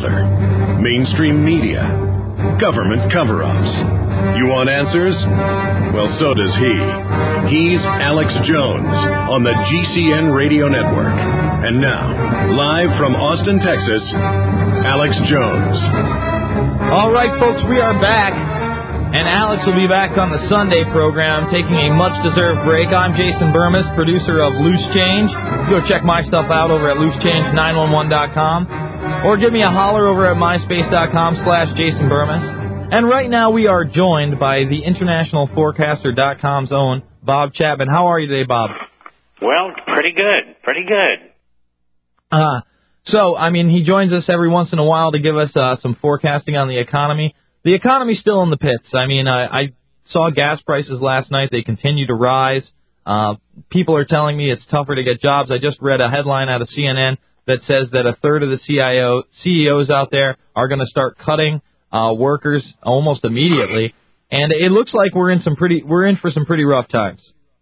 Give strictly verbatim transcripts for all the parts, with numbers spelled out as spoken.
other. Mainstream media. Government cover-ups. You want answers? Well, so does he. He's Alex Jones on the G C N Radio Network. And now, live from Austin, Texas, Alex Jones. All right, folks, we are back. And Alex will be back on the Sunday program, taking a much-deserved break. I'm Jason Burmis, producer of Loose Change. Go check my stuff out over at loose change nine one one dot com. Or give me a holler over at myspace.com slash Jason Burmis. And right now we are joined by the international forecaster dot com's own Bob Chapman. How are you today, Bob? Well, pretty good. Pretty good. Uh, so, I mean, he joins us every once in a while to give us uh, some forecasting on the economy. The economy's still in the pits. I mean, I, I saw gas prices last night. They continue to rise. Uh, people are telling me it's tougher to get jobs. I just read a headline out of C N N that says that a third of the C I O, C E Os out there are going to start cutting uh, workers almost immediately. And it looks like we're in some pretty, we're in for some pretty rough times.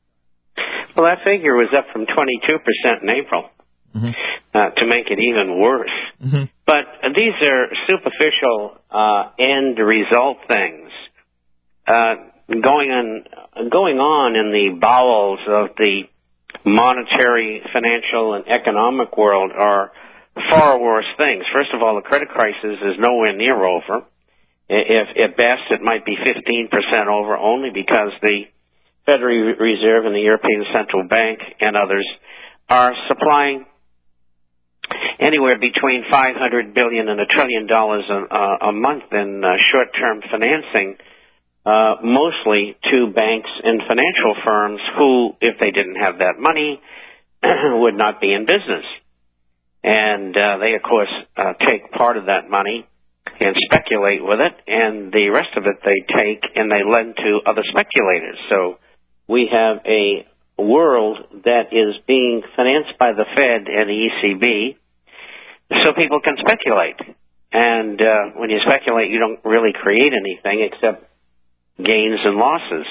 Well, that figure was up from twenty-two percent in April. Mm-hmm. Uh, to make it even worse. Mm-hmm. But these are superficial uh, end result things. Uh, going on, going on in the bowels of the monetary, financial, and economic world are far worse things. First of all, the credit crisis is nowhere near over. If at best it might be fifteen percent over, only because the Federal Reserve and the European Central Bank and others are supplying anywhere between five hundred billion dollars and a trillion dollars a, a month in uh, short-term financing, uh, mostly to banks and financial firms who, if they didn't have that money, would not be in business. And uh, they, of course, uh, take part of that money and speculate with it, and the rest of it they take and they lend to other speculators. So we have a world that is being financed by the Fed and the E C B so people can speculate. And uh, when you speculate, you don't really create anything except gains and losses.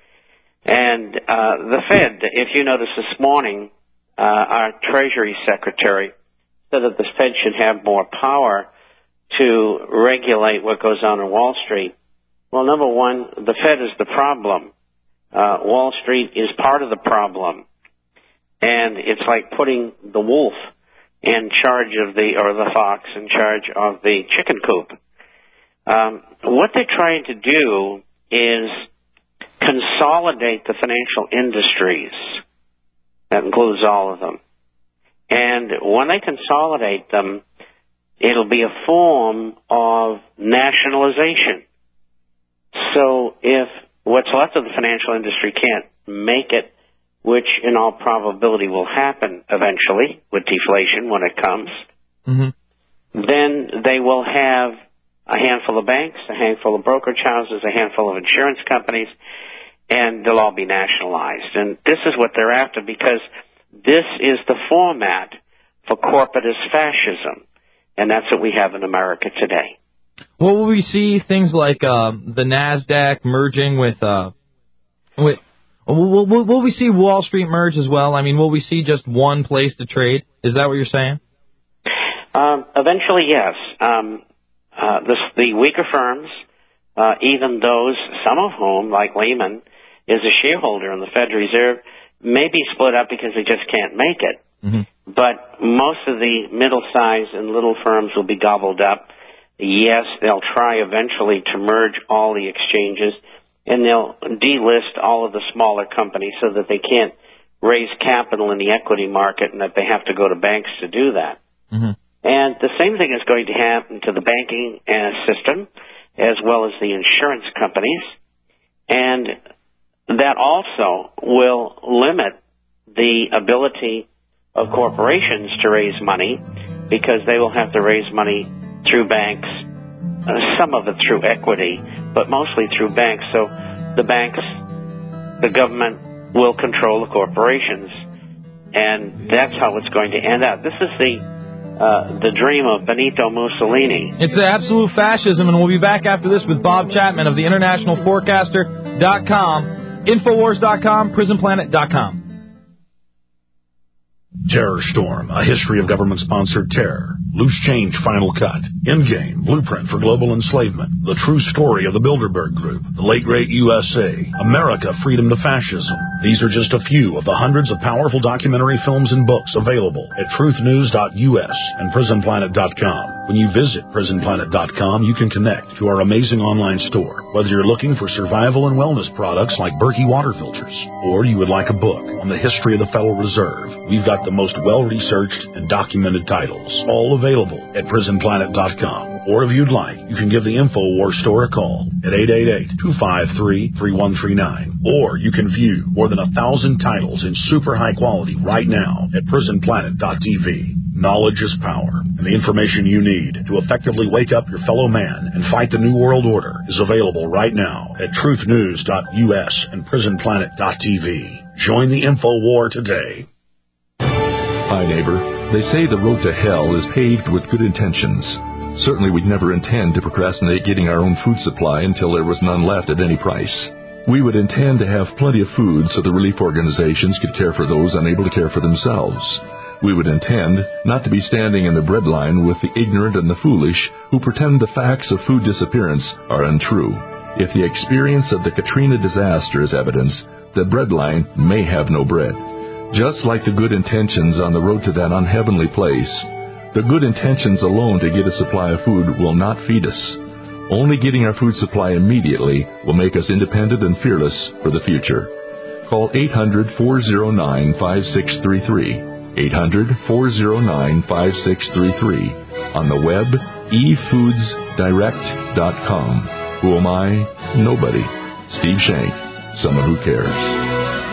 And uh, the Fed, if you notice this morning, uh, our Treasury Secretary said that the Fed should have more power to regulate what goes on in Wall Street. Well, number one, the Fed is the problem. Uh, Wall Street is part of the problem. And it's like putting the wolf in charge of the, or the fox in charge of the chicken coop. Um, what they're trying to do is consolidate the financial industries. That includes all of them. And when they consolidate them, it'll be a form of nationalization. So if what's left of the financial industry can't make it, which in all probability will happen eventually with deflation when it comes, mm-hmm. then they will have a handful of banks, a handful of brokerage houses, a handful of insurance companies, and they'll all be nationalized. And this is what they're after, because this is the format for corporatist fascism, and that's what we have in America today. Well, will we see things like uh, the NASDAQ merging with, uh, with will, will, will we see Wall Street merge as well? I mean, will we see just one place to trade? Is that what you're saying? Um, eventually, yes. Um, uh, the, the weaker firms, uh, even those, some of whom, like Lehman, is a shareholder in the Federal Reserve, may be split up because they just can't make it. Mm-hmm. But most of the middle-sized and little firms will be gobbled up. Yes, they'll try eventually to merge all the exchanges, and they'll delist all of the smaller companies so that they can't raise capital in the equity market and that they have to go to banks to do that. Mm-hmm. And the same thing is going to happen to the banking system as well as the insurance companies. And that also will limit the ability of corporations to raise money, because they will have to raise money through banks, uh, some of it through equity, but mostly through banks. So the banks, the government will control the corporations, and that's how it's going to end up. This is the uh, the dream of Benito Mussolini. It's absolute fascism, and we'll be back after this with Bob Chapman of the international forecaster dot com, Infowars dot com, Prison Planet dot com. Terror Storm, A History of Government-Sponsored Terror. Loose Change Final Cut. Endgame, Blueprint for Global Enslavement. The True Story of the Bilderberg Group. The Late Great U S A. America, Freedom to Fascism. These are just a few of the hundreds of powerful documentary films and books available at truth news dot U S and prison planet dot com. When you visit prison planet dot com, you can connect to our amazing online store. Whether you're looking for survival and wellness products like Berkey water filters, or you would like a book on the history of the Federal Reserve, we've got the most well-researched and documented titles, all available at prison planet dot com. Or if you'd like, you can give the InfoWars store a call at eight eight eight, two five three, three one three nine. Or you can view more than a thousand titles in super high quality right now at prison planet dot T V. Knowledge is power, and the information you need to effectively wake up your fellow man and fight the New World Order is available right now at truth news dot U S and prison planet dot T V. Join the InfoWar today. Hi, neighbor. They say the road to hell is paved with good intentions. Certainly we'd never intend to procrastinate getting our own food supply until there was none left at any price. We would intend to have plenty of food so the relief organizations could care for those unable to care for themselves. We would intend not to be standing in the bread line with the ignorant and the foolish who pretend the facts of food disappearance are untrue. If the experience of the Katrina disaster is evidence, the bread line may have no bread. Just like the good intentions on the road to that unheavenly place, the good intentions alone to get a supply of food will not feed us. Only getting our food supply immediately will make us independent and fearless for the future. Call eight hundred, four oh nine, five six three three. eight hundred, four oh nine, five six three three. On the web, e foods direct dot com. Who am I? Nobody. Steve Shank. Someone who cares.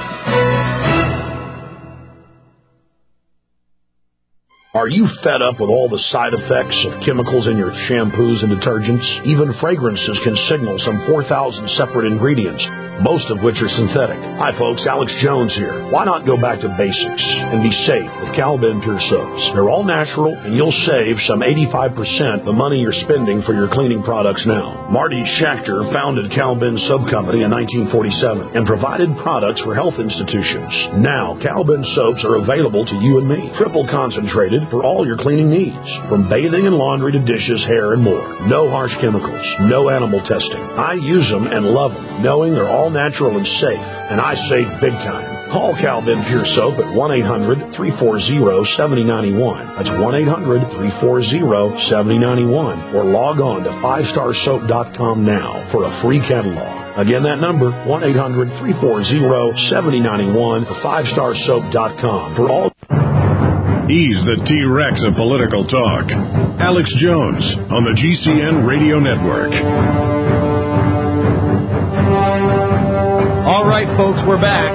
Are you fed up with all the side effects of chemicals in your shampoos and detergents? Even fragrances can signal some four thousand separate ingredients, most of which are synthetic. Hi folks, Alex Jones here. Why not go back to basics and be safe with Cal-Ben Pure Soaps? They're all natural, and you'll save some eighty-five percent the money you're spending for your cleaning products now. Marty Schachter founded Cal-Ben Soap Company in nineteen forty-seven and provided products for health institutions. Now, Cal-Ben soaps are available to you and me, triple concentrated for all your cleaning needs, from bathing and laundry to dishes, hair, and more. No harsh chemicals, no animal testing. I use them and love them, knowing they're all natural and safe, and I save big time. Call Cal-Ben Pure Soap at one eight hundred, three four zero, seven zero nine one. That's one eight hundred, three four zero, seven zero nine one. Or log on to five star soap dot com now for a free catalog. Again, that number, one eight hundred, three four zero, seven zero nine one or five star soap dot com for all. He's the T-Rex of political talk. Alex Jones on the G C N Radio Network. All right, folks, we're back.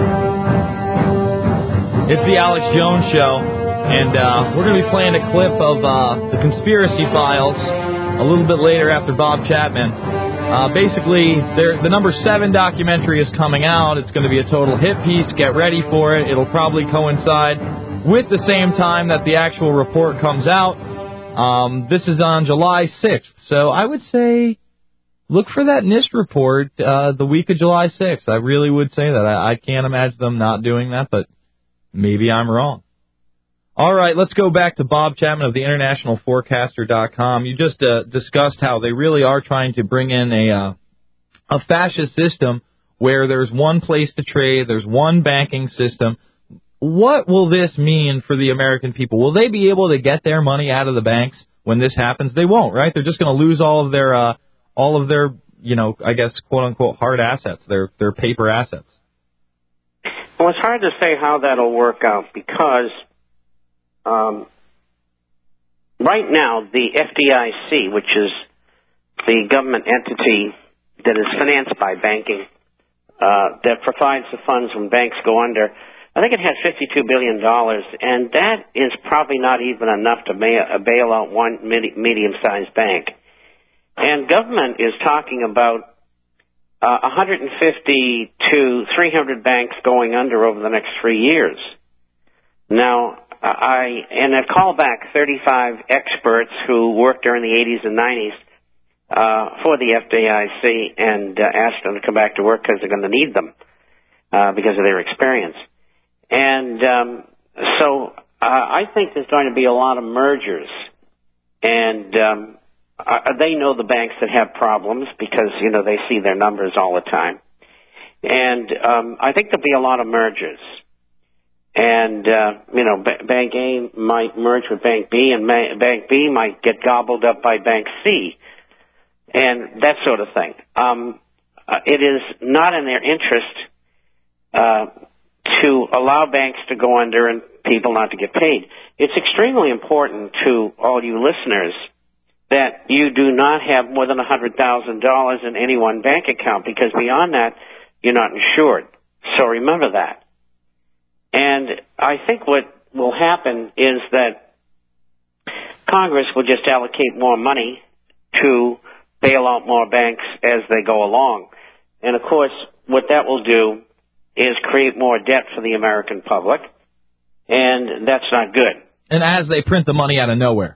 It's the Alex Jones Show, and uh, we're going to be playing a clip of uh, the Conspiracy Files a little bit later after Bob Chapman. Uh, basically, the number seven documentary is coming out. It's going to be a total hit piece. Get ready for it. It'll probably coincide with the same time that the actual report comes out. Um, this is on July sixth. So I would say look for that NIST report uh, the week of July sixth. I really would say that. I, I can't imagine them not doing that, but maybe I'm wrong. All right, let's go back to Bob Chapman of the international forecaster dot com. You just uh, discussed how they really are trying to bring in a uh, a fascist system where there's one place to trade, there's one banking system. What will this mean for the American people? Will they be able to get their money out of the banks when this happens? They won't, right? They're just going to lose all of their, uh, all of their, you know, I guess, quote unquote, hard assets, their their paper assets. Well, it's hard to say how that'll work out because um, right now the F D I C, which is the government entity that is financed by banking, uh, that provides the funds when banks go under, I think it has fifty-two billion dollars, and that is probably not even enough to bail out one medium-sized bank. And government is talking about uh, one hundred fifty to three hundred banks going under over the next three years. Now, I and I call back thirty-five experts who worked during the eighties and nineties uh, for the F D I C and uh, asked them to come back to work because they're going to need them uh, because of their experience. And um, so uh, I think there's going to be a lot of mergers, and um, uh, they know the banks that have problems because, you know, they see their numbers all the time. And um, I think there'll be a lot of mergers. And, uh, you know, B- Bank A might merge with Bank B, and Ma- Bank B might get gobbled up by Bank C, and that sort of thing. Um, uh, it is not in their interest uh, to allow banks to go under and people not to get paid. It's extremely important to all you listeners that you do not have more than one hundred thousand dollars in any one bank account, because beyond that, you're not insured. So remember that. And I think what will happen is that Congress will just allocate more money to bail out more banks as they go along. And, of course, what that will do is create more debt for the American public, and that's not good. And as they print the money out of nowhere.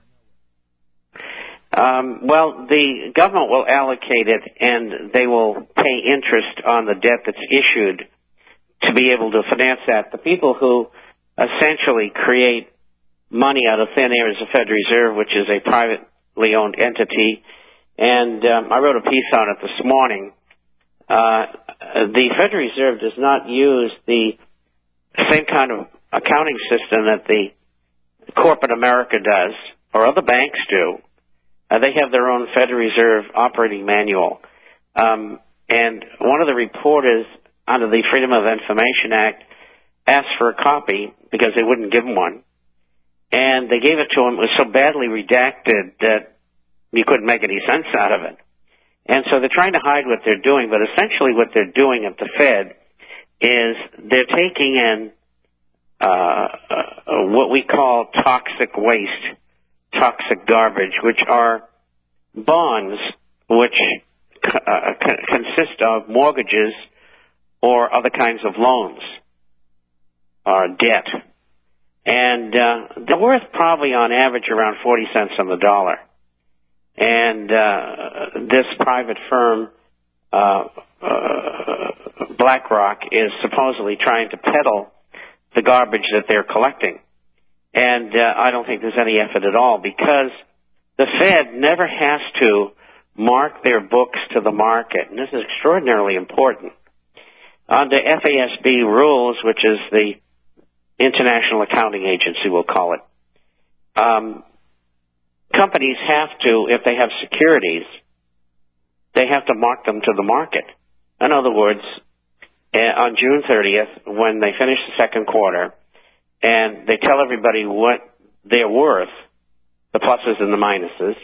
Um, well, the government will allocate it, and they will pay interest on the debt that's issued to be able to finance that. The people who essentially create money out of thin air is the Federal Reserve, which is a privately owned entity. And um, I wrote a piece on it this morning. Uh, the Federal Reserve does not use the same kind of accounting system that the corporate America does, or other banks do. Uh, they have their own Federal Reserve operating manual. Um, and one of the reporters under the Freedom of Information Act asked for a copy because they wouldn't give him one. And they gave it to him. It was so badly redacted that you couldn't make any sense out of it. And so they're trying to hide what they're doing, but essentially what they're doing at the Fed is they're taking in uh, uh, what we call toxic waste, toxic garbage, which are bonds which uh, c- consist of mortgages or other kinds of loans or debt. And uh, they're worth probably on average around forty cents on the dollar. And uh, this private firm, uh, uh, BlackRock, is supposedly trying to peddle the garbage that they're collecting. And uh, I don't think there's any effort at all, because the Fed never has to mark their books to the market. And this is extraordinarily important. Under F A S B rules, which is the International Accounting Agency, we'll call it, um, companies have to, if they have securities, they have to mark them to the market. In other words, uh, on June thirtieth, when they finish the second quarter, and they tell everybody what they're worth, the pluses and the minuses,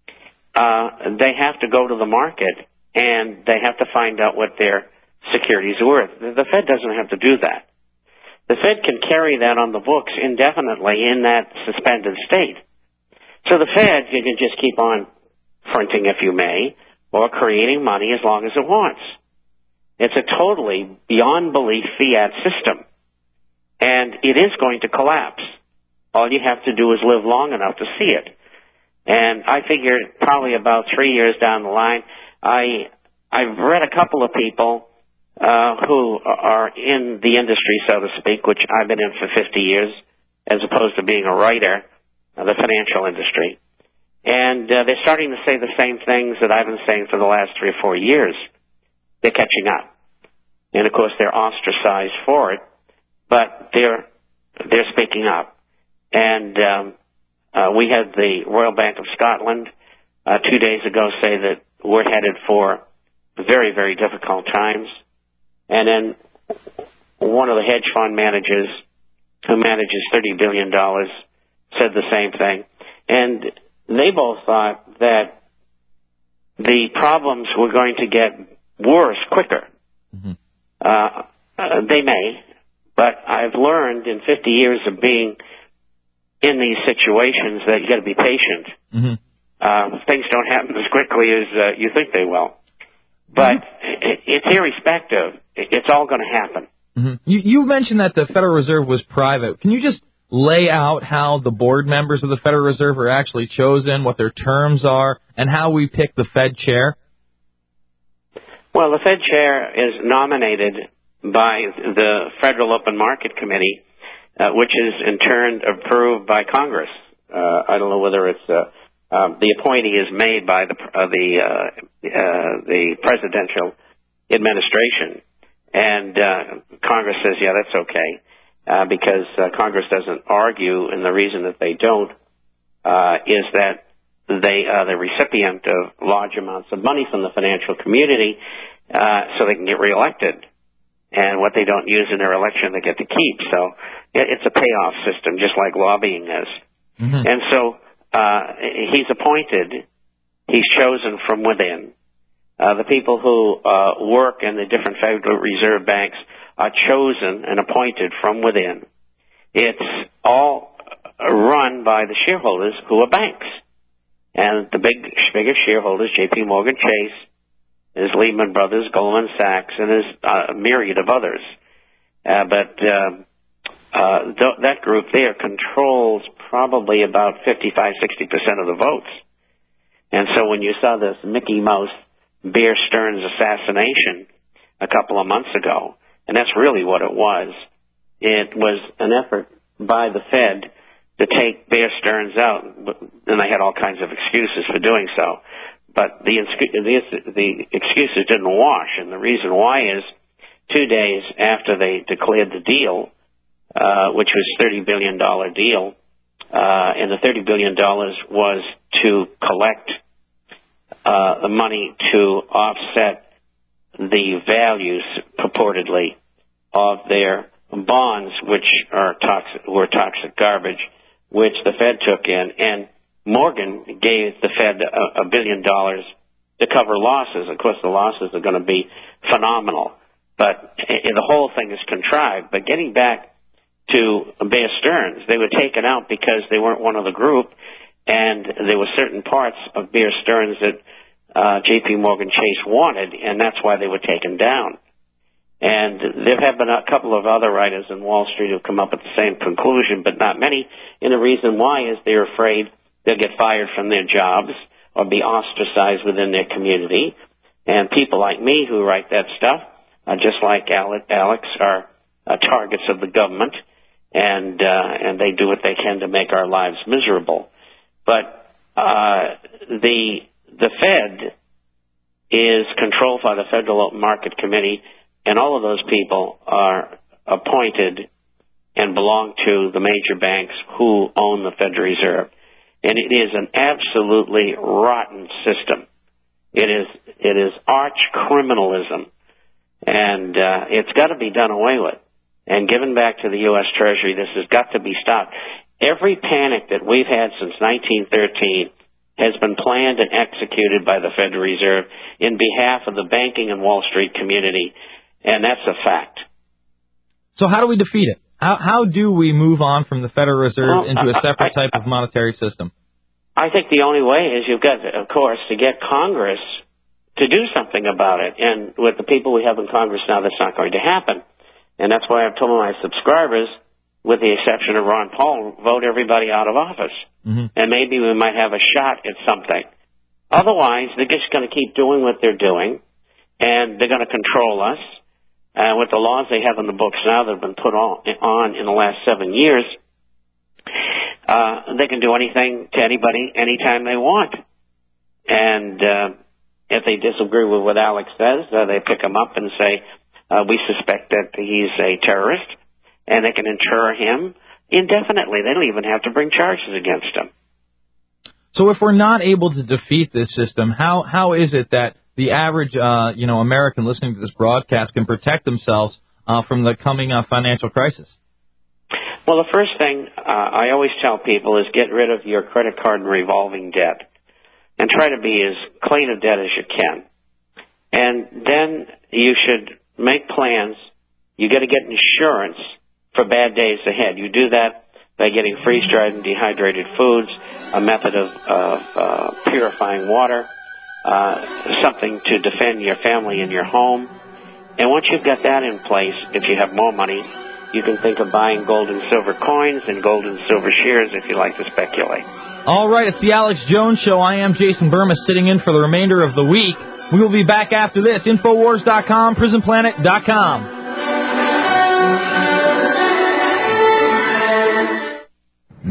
uh, they have to go to the market, and they have to find out what their securities are worth. The Fed doesn't have to do that. The Fed can carry that on the books indefinitely in that suspended state. So the Fed, you can just keep on printing, if you may, or creating money as long as it wants. It's a totally beyond belief fiat system. And it is going to collapse. All you have to do is live long enough to see it. And I figure probably about three years down the line, I, I've read a couple of people uh, who are in the industry, so to speak, which I've been in for fifty years, as opposed to being a writer of the financial industry. And uh, they're starting to say the same things that I've been saying for the last three or four years. They're catching up. And, of course, they're ostracized for it, but they're they're speaking up. And um, uh, we had the Royal Bank of Scotland uh, two days ago say that we're headed for very, very difficult times. And then one of the hedge fund managers who manages thirty billion dollars said the same thing. And they both thought that the problems were going to get worse quicker. Mm-hmm. Uh, uh, they may, but I've learned in fifty years of being in these situations that you got to be patient. Mm-hmm. Uh, things don't happen as quickly as uh, you think they will. But mm-hmm. it, it's irrespective. It's all going to happen. Mm-hmm. You, you mentioned that the Federal Reserve was private. Can you just lay out how the board members of the Federal Reserve are actually chosen, what their terms are, and how we pick the Fed chair? Well, the Fed chair is nominated by the Federal Open Market Committee, uh, which is in turn approved by Congress. Uh, I don't know whether it's uh, um, the appointee is made by the uh, the uh, uh, the presidential administration, and uh, Congress says, yeah, that's okay, uh, because uh, Congress doesn't argue, and the reason that they don't uh, is that they are the recipient of large amounts of money from the financial community, uh, so they can get reelected. And what they don't use in their election, they get to keep. So it's a payoff system, just like lobbying is. Mm-hmm. And so uh, he's appointed. He's chosen from within. Uh, the people who uh, work in the different Federal Reserve banks are chosen and appointed from within. It's all run by the shareholders who are banks. And the big, biggest shareholders, J P. Morgan Chase, there's Lehman Brothers, Goldman Sachs, and there's uh, a myriad of others. Uh, but uh, uh, th- that group there controls probably about fifty-five, sixty percent of the votes. And so when you saw this Mickey Mouse Bear Stearns assassination a couple of months ago, and that's really what it was, it was an effort by the Fed to take Bear Stearns out, and they had all kinds of excuses for doing so. But the, the, the excuses didn't wash, and the reason why is two days after they declared the deal, uh, which was a thirty billion dollars deal, uh, and the thirty billion dollars was to collect uh, the money to offset the values, purportedly, of their bonds, which are toxic, were toxic garbage, which the Fed took in, and Morgan gave the Fed a, a billion dollars to cover losses. Of course, the losses are going to be phenomenal, but the whole thing is contrived. But getting back to Bear Stearns, they were taken out because they weren't one of the group, and there were certain parts of Bear Stearns that uh, J P. Morgan Chase wanted, and that's why they were taken down. And there have been a couple of other writers in Wall Street who have come up with the same conclusion, but not many. And the reason why is they're afraid they'll get fired from their jobs or be ostracized within their community. And people like me who write that stuff, uh, just like Alex, are uh, targets of the government, and uh, and they do what they can to make our lives miserable. But uh, the the Fed is controlled by the Federal Open Market Committee, and all of those people are appointed and belong to the major banks who own the Federal Reserve. And it is an absolutely rotten system. It is it is arch criminalism, and uh, it's got to be done away with and given back to the U S Treasury. This has got to be stopped. Every panic that we've had since nineteen thirteen has been planned and executed by the Federal Reserve in behalf of the banking and Wall Street community, and that's a fact. So how do we defeat it? How how do we move on from the Federal Reserve well, into a separate I, I, type of monetary system? I think the only way is you've got, of course, to get Congress to do something about it. And with the people we have in Congress now, that's not going to happen. And that's why I've told my subscribers, with the exception of Ron Paul, vote everybody out of office. Mm-hmm. And maybe we might have a shot at something. Otherwise, they're just going to keep doing what they're doing, and they're going to control us. Uh, with the laws they have in the books now that have been put on, on in the last seven years, uh, they can do anything to anybody anytime they want. And uh, if they disagree with what Alex says, uh, they pick him up and say, uh, we suspect that he's a terrorist, and they can inter him indefinitely. They don't even have to bring charges against him. So if we're not able to defeat this system, how how is it that the average, uh, you know, American listening to this broadcast can protect themselves uh, from the coming uh, financial crisis? Well, the first thing uh, I always tell people is get rid of your credit card and revolving debt, and try to be as clean of debt as you can. And then you should make plans. You got to get insurance for bad days ahead. You do that by getting freeze-dried and dehydrated foods, a method of, of uh, purifying water, Uh, something to defend your family and your home. And once you've got that in place, if you have more money, you can think of buying gold and silver coins and gold and silver shares if you like to speculate. All right, it's the Alex Jones Show. I am Jason Burma, sitting in for the remainder of the week. We will be back after this. Infowars dot com, prison planet dot com.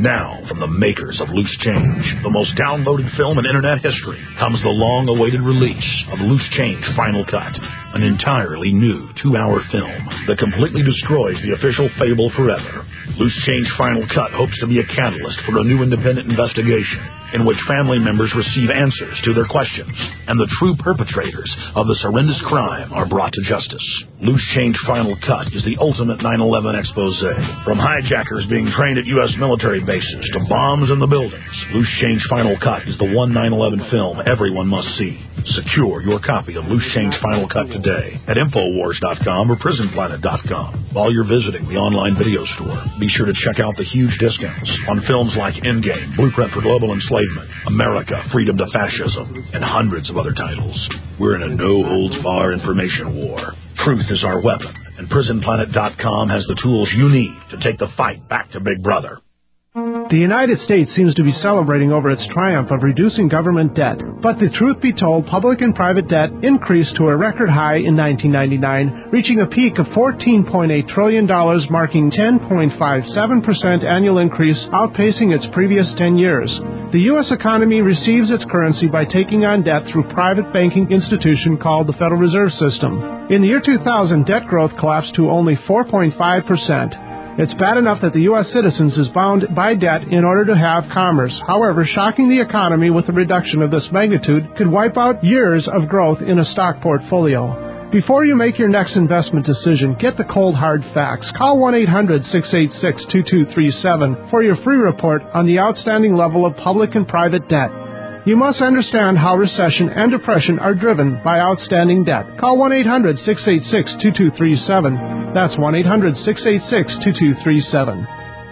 Now, from the makers of Loose Change, the most downloaded film in Internet history, comes the long-awaited release of Loose Change Final Cut, an entirely new two-hour film that completely destroys the official fable forever. Loose Change Final Cut hopes to be a catalyst for a new independent investigation in which family members receive answers to their questions, and the true perpetrators of this horrendous crime are brought to justice. Loose Change Final Cut is the ultimate nine eleven expose. From hijackers being trained at U S military bases to bombs in the buildings, Loose Change Final Cut is the one nine eleven film everyone must see. Secure your copy of Loose Change Final Cut today at Infowars dot com or Prison Planet dot com. While you're visiting the online video store, be sure to check out the huge discounts on films like Endgame, Blueprint for Global Enslavement, America, Freedom to Fascism, and hundreds of other titles. We're in a no-holds-barred information war. Truth is our weapon, and Prison Planet dot com has the tools you need to take the fight back to Big Brother. The United States seems to be celebrating over its triumph of reducing government debt. But the truth be told, public and private debt increased to a record high in nineteen ninety-nine, reaching a peak of fourteen point eight trillion dollars, marking ten point five seven percent annual increase, outpacing its previous ten years. The U S economy receives its currency by taking on debt through a private banking institution called the Federal Reserve System. In the year two thousand, debt growth collapsed to only four point five percent. It's bad enough that the U S citizens is bound by debt in order to have commerce. However, shocking the economy with a reduction of this magnitude could wipe out years of growth in a stock portfolio. Before you make your next investment decision, get the cold hard facts. Call one eight hundred six eight six two two three seven for your free report on the outstanding level of public and private debt. You must understand how recession and depression are driven by outstanding debt. Call one eight hundred six eight six two two three seven. That's one eight hundred six eight six two two three seven.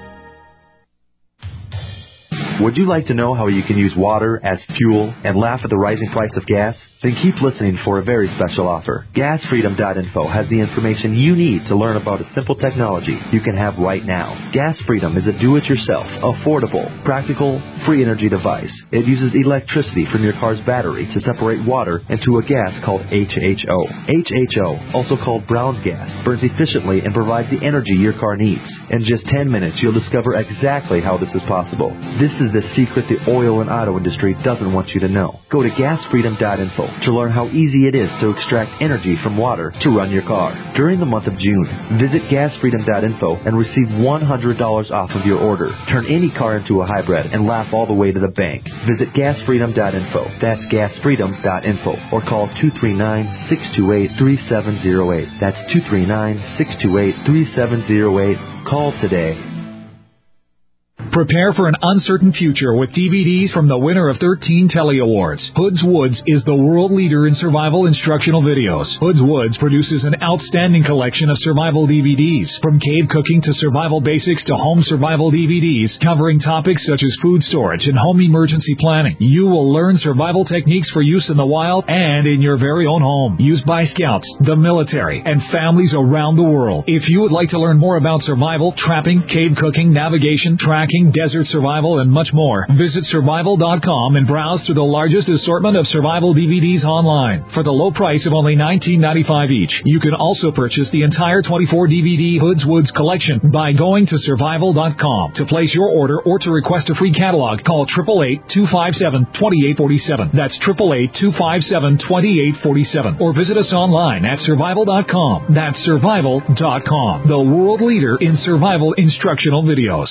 Would you like to know how you can use water as fuel and laugh at the rising price of gas? Then keep listening for a very special offer. gas freedom dot info has the information you need to learn about a simple technology you can have right now. Gas Freedom is a do-it-yourself, affordable, practical, free energy device. It uses electricity from your car's battery to separate water into a gas called H H O. H H O, also called Brown's gas, burns efficiently and provides the energy your car needs. In just ten minutes, you'll discover exactly how this is possible. This is the secret the oil and auto industry doesn't want you to know. Go to gas freedom dot info to learn how easy it is to extract energy from water to run your car. During the month of June, visit gas freedom dot info and receive one hundred dollars off of your order. Turn any car into a hybrid and laugh all the way to the bank. Visit gas freedom dot info. That's gas freedom dot info. Or call two three nine, six two eight, three seven zero eight. That's two three nine, six two eight, three seven zero eight. Call today. Prepare for an uncertain future with D V Ds from the winner of thirteen Telly Awards. Hoods Woods is the world leader in survival instructional videos. Hoods Woods produces an outstanding collection of survival D V Ds, from cave cooking to survival basics to home survival D V Ds, covering topics such as food storage and home emergency planning. You will learn survival techniques for use in the wild and in your very own home, used by scouts, the military, and families around the world. If you would like to learn more about survival, trapping, cave cooking, navigation, tracking, desert survival, and much more, visit survival dot com and browse through the largest assortment of survival D V Ds online for the low price of only nineteen ninety-five each. You can also purchase the entire twenty-four D V D Hoods Woods collection by going to survival dot com. To place your order or to request a free catalog, call eight eight eight, two five seven, two eight four seven. That's eight eight eight, two five seven, two eight four seven. Or visit us online at survival dot com. That's survival dot com, the world leader in survival instructional videos.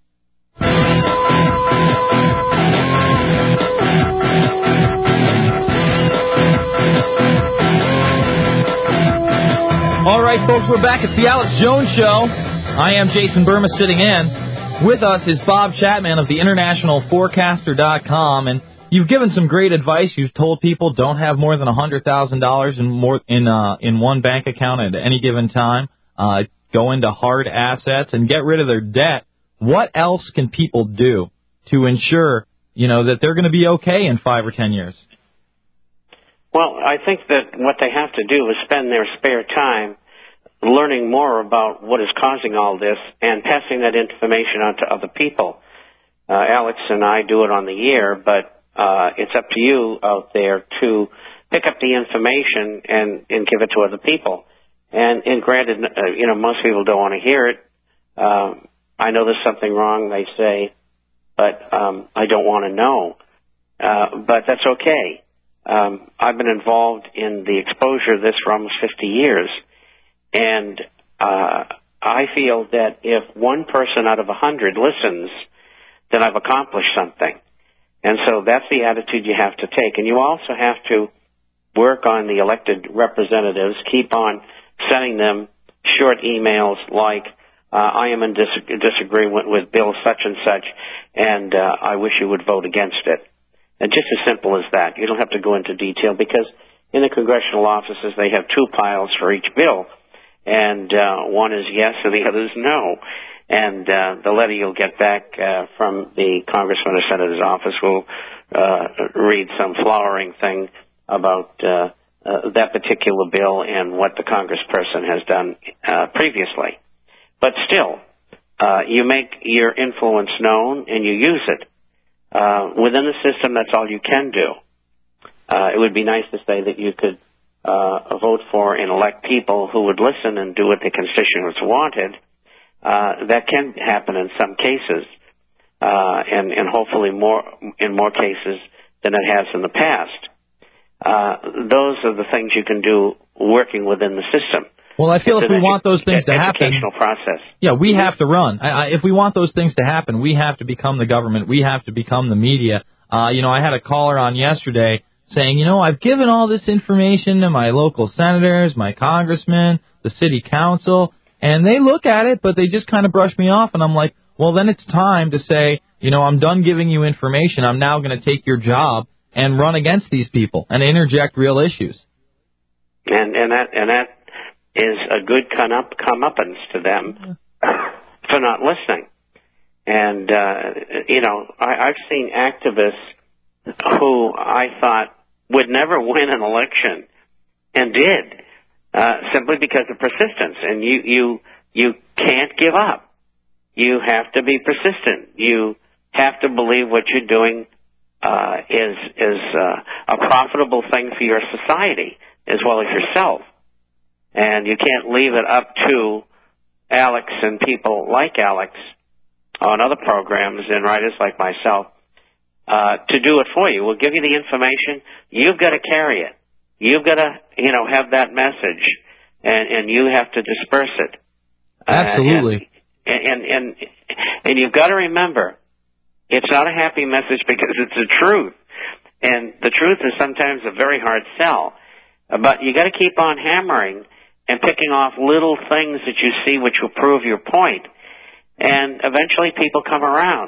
All right, folks, we're back. It's the Alex Jones Show. I am Jason Burma sitting in. With us is Bob Chapman of the international forecaster dot com, and you've given some great advice. You've told people don't have more than one hundred thousand dollars in more in uh, in one bank account at any given time. Uh, go into hard assets and get rid of their debt. What else can people do to ensure, you know, that they're going to be okay in five or ten years? Well, I think that what they have to do is spend their spare time learning more about what is causing all this and passing that information on to other people. Uh, Alex and I do it on the air, but uh, it's up to you out there to pick up the information and, and give it to other people. And, and granted, uh, you know, most people don't want to hear it. Um, I know there's something wrong. They say, but um, I don't want to know. Uh, but that's okay. Um, I've been involved in the exposure of this for almost fifty years, and uh, I feel that if one person out of a hundred listens, then I've accomplished something. And so that's the attitude you have to take. And you also have to work on the elected representatives, keep on sending them short emails like, uh, I am in dis- disagreement with Bill such and such, and uh, I wish you would vote against it. And just as simple as that. You don't have to go into detail because in the congressional offices they have two piles for each bill, and uh, one is yes and the other is no. And uh, the letter you'll get back uh, from the congressman or senator's office will uh, read some flowering thing about uh, uh, that particular bill and what the congressperson has done uh, previously. But still, uh, you make your influence known and you use it. Uh, within the system, that's all you can do. Uh, it would be nice to say that you could uh, vote for and elect people who would listen and do what the constituents wanted. Uh, that can happen in some cases, uh, and, and hopefully more in more cases than it has in the past. Uh, those are the things you can do working within the system. Well, I feel it's if we edu- want those things to happen, educational process. Yeah, we have to run. I, I, if we want those things to happen, we have to become the government. We have to become the media. Uh, you know, I had a caller on yesterday saying, you know, I've given all this information to my local senators, my congressmen, the city council, and they look at it, but they just kind of brush me off. And I'm like, well, then it's time to say, you know, I'm done giving you information. I'm now going to take your job and run against these people and interject real issues. And and that and that is a good come up comeuppance to them for not listening. And uh, you know, I, I've seen activists who I thought would never win an election and did. Uh, simply because of persistence, and you, you, you can't give up. You have to be persistent. You have to believe what you're doing, uh, is, is, uh, a profitable thing for your society as well as yourself. And you can't leave it up to Alex and people like Alex on other programs and writers like myself, uh, to do it for you. We'll give you the information. You've got to carry it. You've got to, you know, have that message, and, and you have to disperse it. Absolutely. Uh, and, and, and, and you've got to remember, it's not a happy message because it's the truth. And the truth is sometimes a very hard sell. But you got to keep on hammering and picking off little things that you see which will prove your point. And eventually people come around.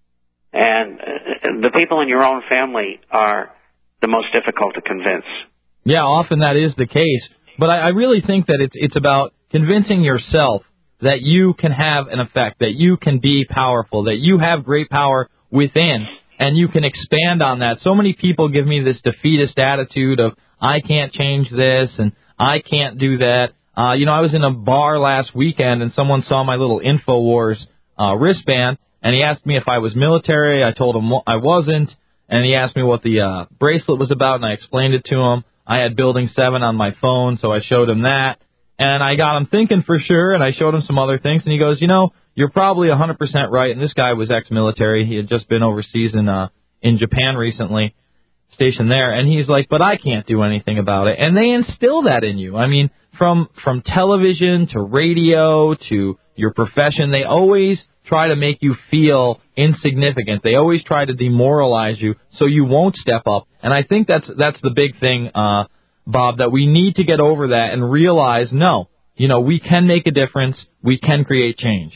And uh, the people in your own family are the most difficult to convince. Yeah, often that is the case. But I, I really think that it's it's about convincing yourself that you can have an effect, that you can be powerful, that you have great power within, and you can expand on that. So many people give me this defeatist attitude of, I can't change this, and I can't do that. Uh, you know, I was in a bar last weekend, and someone saw my little InfoWars uh, wristband, and he asked me if I was military. I told him I wasn't, and he asked me what the uh, bracelet was about, and I explained it to him. I had Building seven on my phone, so I showed him that. And I got him thinking for sure, and I showed him some other things. And he goes, you know, you're probably one hundred percent right. And this guy was ex-military. He had just been overseas in uh, in Japan recently, stationed there. And he's like, but I can't do anything about it. And they instill that in you. I mean, from from television to radio to your profession, they always try to make you feel insignificant. They always try to demoralize you so you won't step up. And I think that's that's the big thing, uh, Bob, that we need to get over that and realize, no, you know, we can make a difference. We can create change.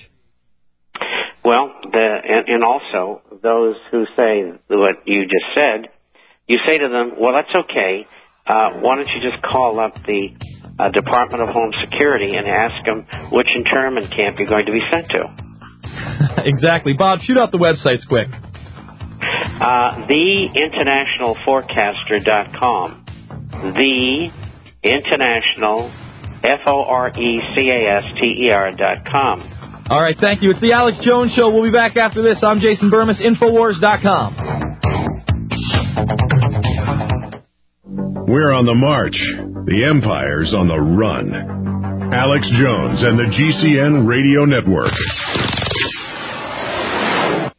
Well, the, and, and also those who say what you just said, you say to them, well, that's okay. Uh, why don't you just call up the uh, Department of Home Security and ask them which internment camp you're going to be sent to. Exactly. Bob, shoot out the websites quick. Uh, the international forecaster dot com. The International, F O R E C A S T E R dot com. All right, thank you. It's the Alex Jones Show. We'll be back after this. I'm Jason Burmis, Infowars dot com. We're on the march. The Empire's on the run. Alex Jones and the G C N Radio Network.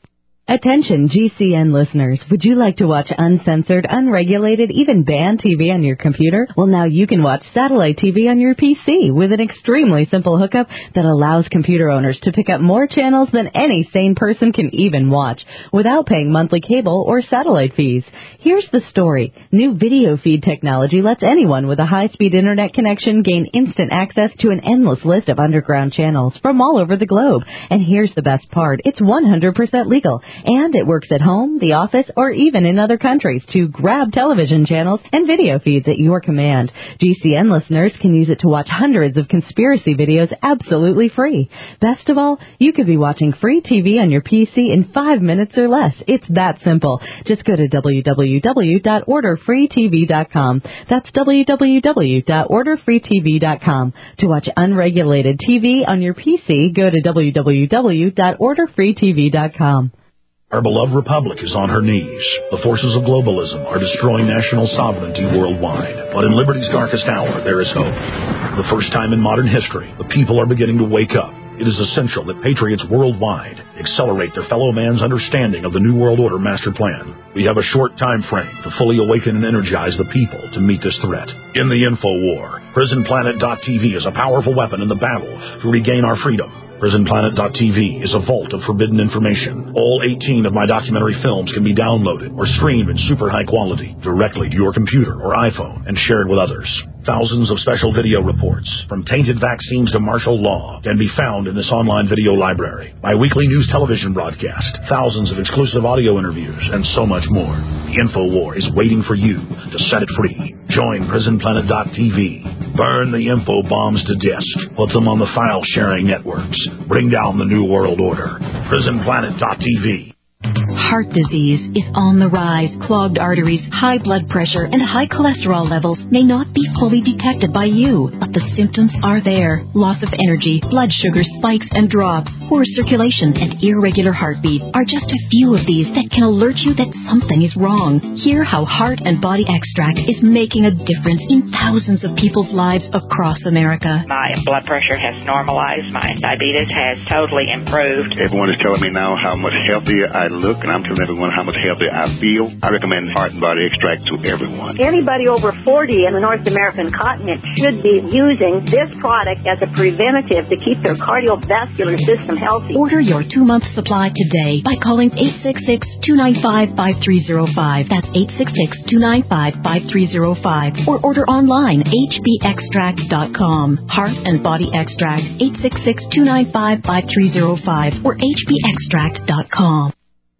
Attention G C N listeners, would you like to watch uncensored, unregulated, even banned T V on your computer? Well, now you can watch satellite T V on your P C with an extremely simple hookup that allows computer owners to pick up more channels than any sane person can even watch without paying monthly cable or satellite fees. Here's the story. New video feed technology lets anyone with a high-speed internet connection gain instant access to an endless list of underground channels from all over the globe. And here's the best part. It's one hundred percent legal. And it works at home, the office, or even in other countries to grab television channels and video feeds at your command. G C N listeners can use it to watch hundreds of conspiracy videos absolutely free. Best of all, you could be watching free T V on your P C in five minutes or less. It's that simple. Just go to w w w dot order free t v dot com. That's w w w dot order free t v dot com. To watch unregulated T V on your P C, go to w w w dot order free t v dot com. Our beloved republic is on her knees. The forces of globalism are destroying national sovereignty worldwide. But in liberty's darkest hour, there is hope. For the first time in modern history, the people are beginning to wake up. It is essential that patriots worldwide accelerate their fellow man's understanding of the New World Order master plan. We have a short time frame to fully awaken and energize the people to meet this threat. In the info war, prison planet dot t v is a powerful weapon in the battle to regain our freedom. prison planet dot t v is a vault of forbidden information. All eighteen of my documentary films can be downloaded or streamed in super high quality directly to your computer or iPhone and shared with others. Thousands of special video reports, from tainted vaccines to martial law, can be found in this online video library. My weekly news television broadcast, thousands of exclusive audio interviews, and so much more. The info war is waiting for you to set it free. Join prison planet dot t v. Burn the info bombs to disk. Put them on the file-sharing networks. Bring down the New World Order. prison planet dot t v. Heart disease is on the rise. Clogged arteries, high blood pressure, and high cholesterol levels may not be fully detected by you, but the symptoms are there. Loss of energy, blood sugar spikes and drops, poor circulation, and irregular heartbeat are just a few of these that can alert you that something is wrong. Hear how Heart and Body Extract is making a difference in thousands of people's lives across America. My blood pressure has normalized. My diabetes has totally improved. Everyone is telling me now how much healthier I look, and I'm telling everyone how much healthier I feel. I recommend Heart and Body Extract to everyone. Anybody over forty in the North American continent should be using this product as a preventative to keep their cardiovascular system healthy. Order your two-month supply today by calling eight six six, two nine five, five three zero five. That's eight six six, two nine five, five three zero five. Or order online, h b extract dot com. Heart and Body Extract, eight six six, two nine five, five three zero five or h b extract dot com.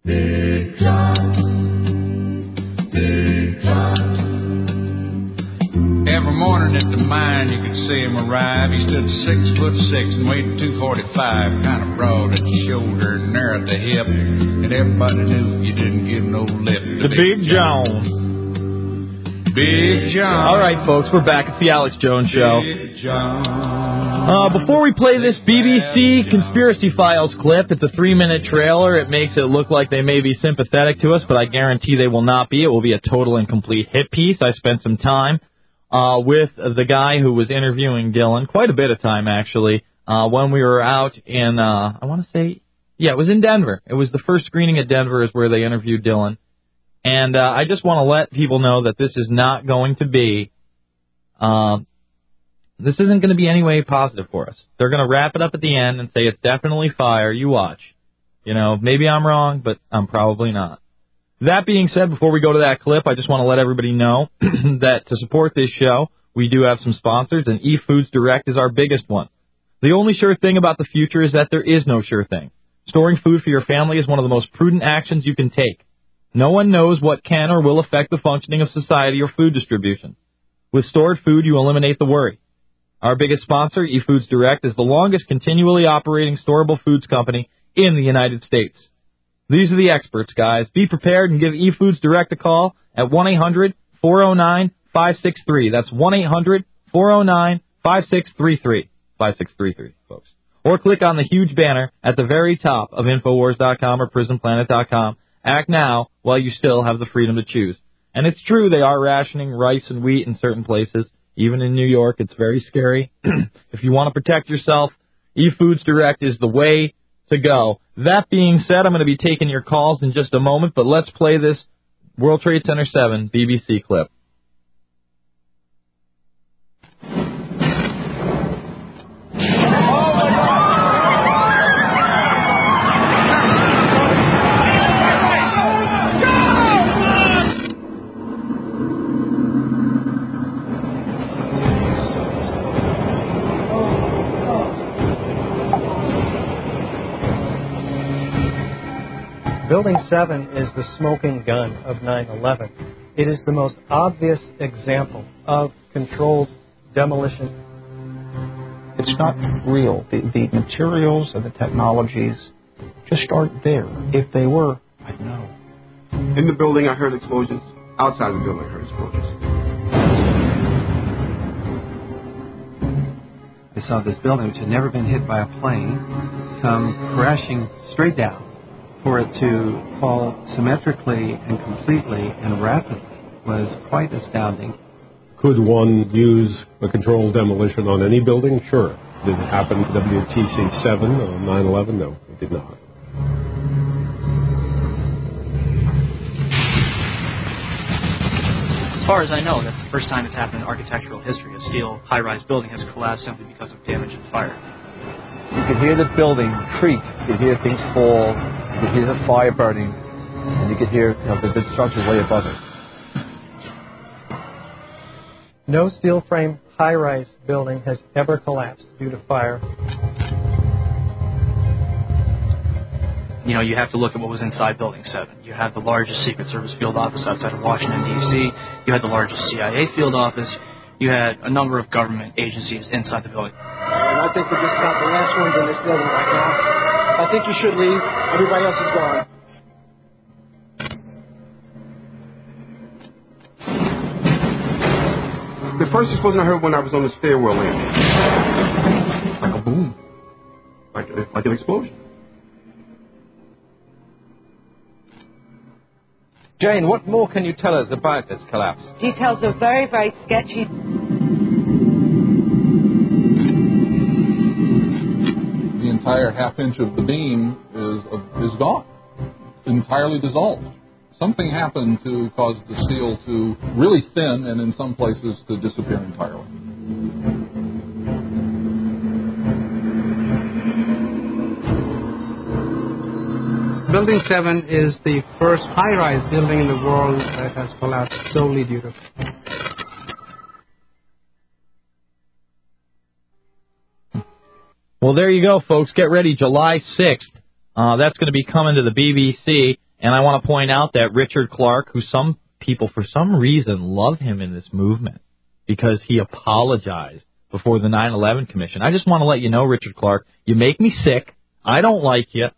Big John, Big John. Every morning at the mine you could see him arrive. He stood six foot six and weighed two forty-five, kind of broad at the shoulder and narrow at the hip, and everybody knew you didn't give no lip. The, the Big, Big John. John. Big John. All right, folks, we're back. It's the Alex Jones Show. Big John. Uh, before we play this B B C Conspiracy Files clip, it's a three-minute trailer. It makes it look like they may be sympathetic to us, but I guarantee they will not be. It will be a total and complete hit piece. I spent some time uh, with the guy who was interviewing Dylan, quite a bit of time, actually, uh, when we were out in, uh, I want to say, yeah, it was in Denver. It was the first screening at Denver is where they interviewed Dylan. And uh, I just want to let people know that this is not going to be... Uh, This isn't going to be any way positive for us. They're going to wrap it up at the end and say it's definitely fire. You watch. You know, maybe I'm wrong, but I'm probably not. That being said, before we go to that clip, I just want to let everybody know that to support this show, we do have some sponsors, and eFoods Direct is our biggest one. The only sure thing about the future is that there is no sure thing. Storing food for your family is one of the most prudent actions you can take. No one knows what can or will affect the functioning of society or food distribution. With stored food, you eliminate the worry. Our biggest sponsor, eFoods Direct, is the longest continually operating storable foods company in the United States. These are the experts, guys. Be prepared and give eFoods Direct a call at one eight hundred, four oh nine, five six three. That's one eight hundred, four oh nine, five six three three. five six three three, folks. Or click on the huge banner at the very top of Infowars dot com or Prison Planet dot com. Act now while you still have the freedom to choose. And it's true, they are rationing rice and wheat in certain places. Even in New York, it's very scary. If you want to protect yourself, eFoods Direct is the way to go. That being said, I'm going to be taking your calls in just a moment, but let's play this World Trade Center seven B B C clip. Building seven is the smoking gun of nine eleven. It is the most obvious example of controlled demolition. It's not real. The, the materials and the technologies just aren't there. If they were, I'd know. In the building, I heard explosions. Outside of the building, I heard explosions. I saw this building, which had never been hit by a plane, come crashing straight down. For it to fall symmetrically and completely and rapidly was quite astounding. Could one use a controlled demolition on any building? Sure. Did it happen to W T C seven on nine eleven? No, it did not. As far as I know, that's the first time it's happened in architectural history. A steel high-rise building has collapsed simply because of damage and fire. You could hear the building creak. You could hear things fall. You could hear the fire burning, and you could hear, you know, the, the structure way above it. No steel frame high-rise building has ever collapsed due to fire. You know, you have to look at what was inside Building seven. You had the largest Secret Service field office outside of Washington, D C You had the largest C I A field office. You had a number of government agencies inside the building. And I think we're just about the last ones in this building right now. I think you should leave. Everybody else is gone. The first explosion I heard when I was on the stairwell in. Like a boom. Like, like an explosion. Jane, what more can you tell us about this collapse? Details are very, very sketchy. The entire half inch of the beam is is gone, entirely dissolved. Something happened to cause the steel to really thin and in some places to disappear entirely. Building seven is the first high-rise building in the world that has collapsed solely due to... Well, there you go, folks. Get ready, July sixth. Uh, that's going to be coming to the B B C. And I want to point out that Richard Clark, who some people for some reason love him in this movement because he apologized before the nine eleven Commission. I just want to let you know, Richard Clark, you make me sick. I don't like you.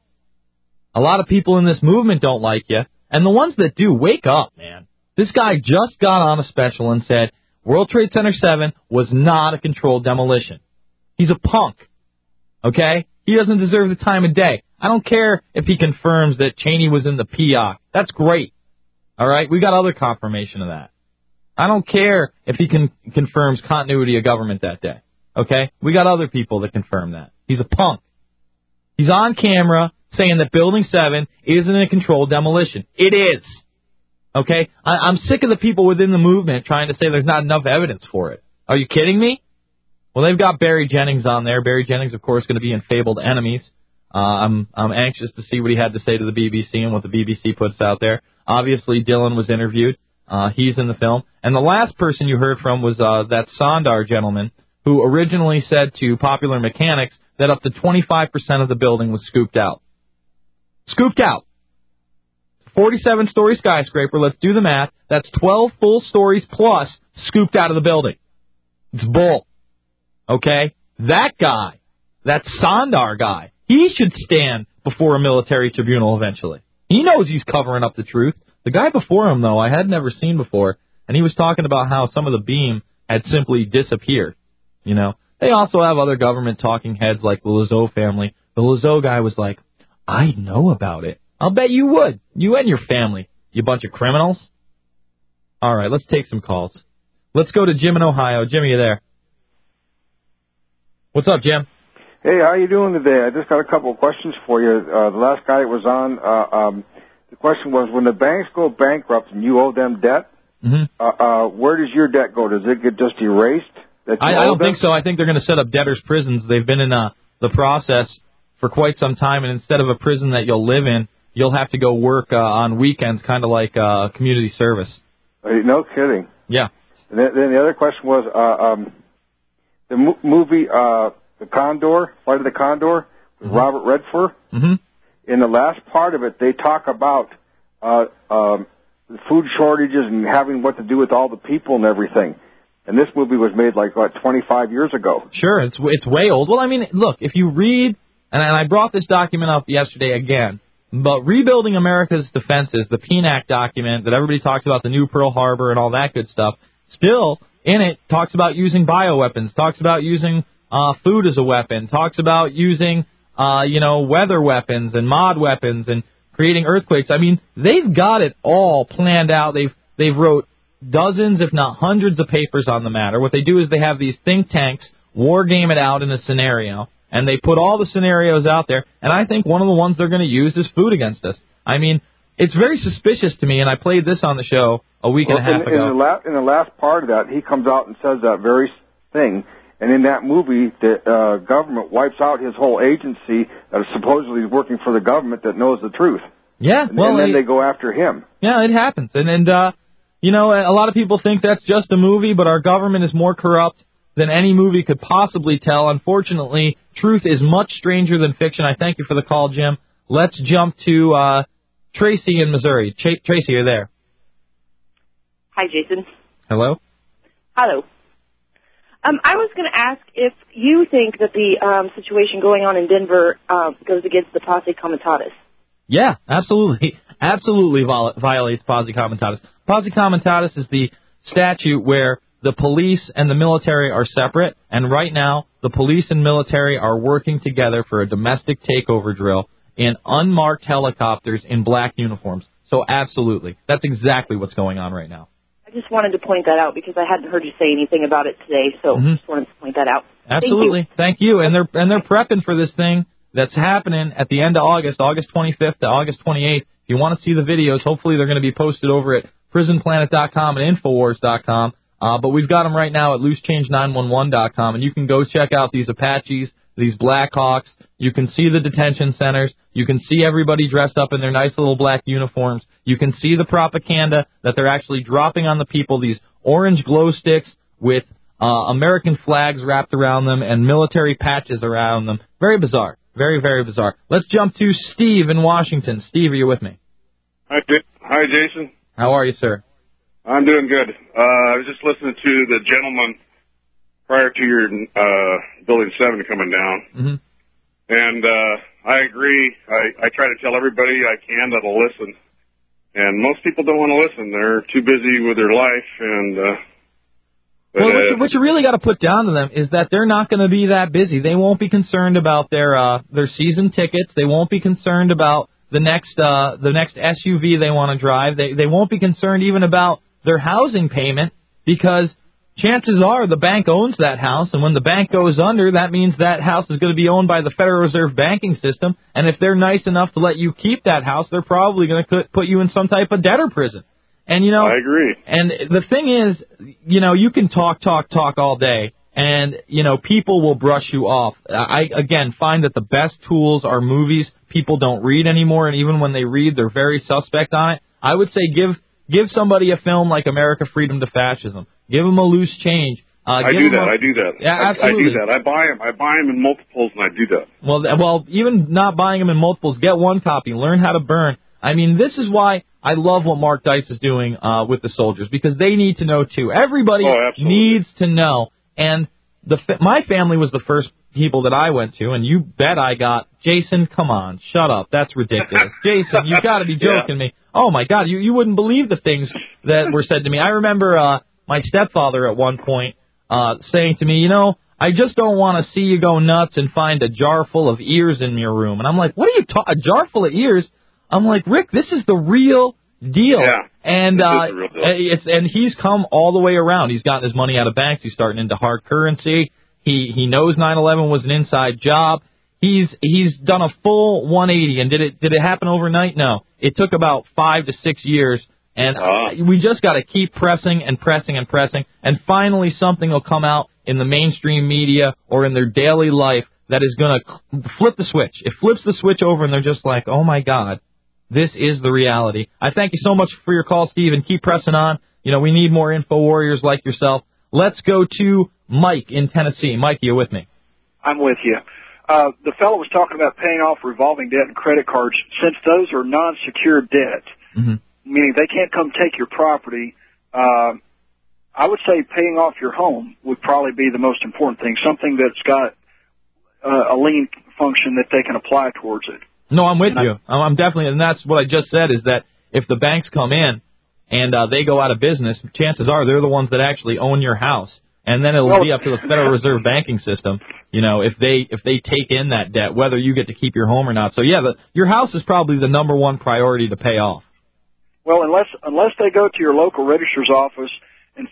A lot of people in this movement don't like you. And the ones that do, wake up, man. This guy just got on a special and said World Trade Center seven was not a controlled demolition. He's a punk. Okay? He doesn't deserve the time of day. I don't care if he confirms that Cheney was in the P O C. That's great. All right? We got other confirmation of that. I don't care if he con- confirms continuity of government that day. Okay? We got other people that confirm that. He's a punk. He's on camera saying that Building seven isn't a controlled demolition. It is. Okay? I- I'm sick of the people within the movement trying to say there's not enough evidence for it. Are you kidding me? Well, they've got Barry Jennings on there. Barry Jennings, of course, going to be in Fabled Enemies. Uh, I'm I'm anxious to see what he had to say to the B B C and what the B B C puts out there. Obviously, Dylan was interviewed. Uh, he's in the film. And the last person you heard from was uh, that Sondar gentleman who originally said to Popular Mechanics that up to twenty-five percent of the building was scooped out. Scooped out. forty-seven story skyscraper. Let's do the math. That's twelve full stories plus scooped out of the building. It's bull. Okay? That guy, that Sondar guy, he should stand before a military tribunal eventually. He knows he's covering up the truth. The guy before him, though, I had never seen before, and he was talking about how some of the beam had simply disappeared. You know, they also have other government talking heads like the Lazo family. The Lazo guy was like, I know about it. I'll bet you would. You and your family, you bunch of criminals. All right, let's take some calls. Let's go to Jim in Ohio. Jim, are you there? What's up, Jim? Hey, how you doing today? I just got a couple of questions for you. Uh, the last guy that was on, uh, um, the question was, when the banks go bankrupt and you owe them debt, mm-hmm. uh, uh, where does your debt go? Does it get just erased? That you I, owe I don't them? think so. I think they're going to set up debtors' prisons. They've been in uh, the process for quite some time, and instead of a prison that you'll live in, you'll have to go work uh, on weekends, kind of like uh, community service. Uh, no kidding. Yeah. And then, then the other question was, uh, um, the mo- movie, uh, The Condor, Flight of the Condor, with mm-hmm. Robert Redford. Mm-hmm. In the last part of it, they talk about uh, um, the food shortages and having what to do with all the people and everything. And this movie was made like, what, twenty-five years ago. Sure, it's it's way old. Well, I mean, look, if you read, and I brought this document up yesterday again, but Rebuilding America's Defenses, the P N A C document that everybody talks about, the new Pearl Harbor and all that good stuff, still in it talks about using bioweapons, talks about using uh, food as a weapon, talks about using, uh, you know, weather weapons and mod weapons and creating earthquakes. I mean, they've got it all planned out. They've they've wrote dozens, if not hundreds, of papers on the matter. What they do is they have these think tanks war game it out in a scenario, and they put all the scenarios out there, and I think one of the ones they're going to use is food against us. I mean, it's very suspicious to me, and I played this on the show a week well, and a half in, ago. In the, la- in the last part of that, he comes out and says that very thing. And in that movie, the uh, government wipes out his whole agency that supposedly is working for the government that knows the truth. Yeah, and, well, and then it, they go after him. Yeah, it happens. And, and uh, you know, a lot of people think that's just a movie, but our government is more corrupt than any movie could possibly tell. Unfortunately, truth is much stranger than fiction. I thank you for the call, Jim. Let's jump to uh, Tracy in Missouri. Ch- Tracy, you're there. Hi, Jason. Hello? Hello. Um, I was going to ask if you think that the um, situation going on in Denver uh, goes against the Posse Comitatus. Yeah, absolutely. Absolutely viol- violates Posse Comitatus. Posse Comitatus is the statute where the police and the military are separate, and right now the police and military are working together for a domestic takeover drill in unmarked helicopters in black uniforms. So absolutely. That's exactly what's going on right now. I just wanted to point that out because I hadn't heard you say anything about it today, so Mm-hmm. just wanted to point that out. Absolutely. Thank you. Thank you. And they're and they're prepping for this thing that's happening at the end of August, August twenty-fifth to August twenty-eighth. If you want to see the videos, hopefully they're going to be posted over at prison planet dot com and infowars dot com. Uh, but we've got them right now at loose change nine one one dot com, and you can go check out these Apaches, these Blackhawks. You can see the detention centers. You can see everybody dressed up in their nice little black uniforms. You can see the propaganda that they're actually dropping on the people, these orange glow sticks with uh, American flags wrapped around them and military patches around them. Very bizarre. Very, very bizarre. Let's jump to Steve in Washington. Steve, are you with me? Hi, J- Hi, Jason. How are you, sir? I'm doing good. Uh, I was just listening to the gentleman prior to your uh, Building seven coming down. Mm-hmm. And uh, I agree. I, I try to tell everybody I can that'll listen. And most people don't want to listen. They're too busy with their life. And uh, but, well, what uh, you, what you really got to put down to them is that they're not going to be that busy. They won't be concerned about their uh, their season tickets. They won't be concerned about the next uh, the next S U V they want to drive. They they won't be concerned even about their housing payment, because chances are the bank owns that house, and when the bank goes under, that means that house is going to be owned by the Federal Reserve banking system, and if they're nice enough to let you keep that house, they're probably going to put you in some type of debtor prison. And, you know, I agree. And the thing is, you know, you can talk, talk, talk all day, and, you know, people will brush you off. I, again, find that the best tools are movies. People don't read anymore, and even when they read, they're very suspect on it. I would say give give somebody a film like America, Freedom to Fascism. Give them a loose change. Uh, I give do them that. A, I do that. Yeah, I, absolutely. I do that. I buy them. I buy them in multiples, and I do that. Well, th- well, even not buying them in multiples, get one copy. Learn how to burn. I mean, this is why I love what Mark Dice is doing uh, with the soldiers, because they need to know too. Everybody oh, needs to know. And the fa- my family was the first people that I went to, and you bet I got, Jason, come on, shut up. That's ridiculous. Jason, you got to be joking yeah. me. Oh, my God, you, you wouldn't believe the things that were said to me. I remember uh, my stepfather at one point uh, saying to me, you know, I just don't want to see you go nuts and find a jar full of ears in your room. And I'm like, what are you talking, a jar full of ears? I'm like, Rick, this is the real deal. Yeah, and this uh, is the real deal. it's and he's come all the way around. He's gotten his money out of banks. He's starting into hard currency. He he knows nine eleven was an inside job. He's he's done a full one eighty, and did it did it happen overnight? No. It took about five to six years, and uh. we just got to keep pressing and pressing and pressing, and finally something will come out in the mainstream media or in their daily life that is going to flip the switch. It flips the switch over, and they're just like, oh, my God, this is the reality. I thank you so much for your call, Steve, and keep pressing on. You know, we need more info warriors like yourself. Let's go to Mike in Tennessee. Mike, you with me? I'm with you. Uh, the fellow was talking about paying off revolving debt and credit cards. Since those are non-secured debt, mm-hmm. meaning they can't come take your property, uh, I would say paying off your home would probably be the most important thing, something that's got uh, a lien function that they can apply towards it. No, I'm with and you. I, I'm definitely, and that's what I just said, is that if the banks come in and uh, they go out of business, chances are they're the ones that actually own your house. And then it'll well, be up to the Federal Reserve banking system, you know, if they if they take in that debt, whether you get to keep your home or not. So, yeah, the, your house is probably the number one priority to pay off. Well, unless unless they go to your local registrar's office, and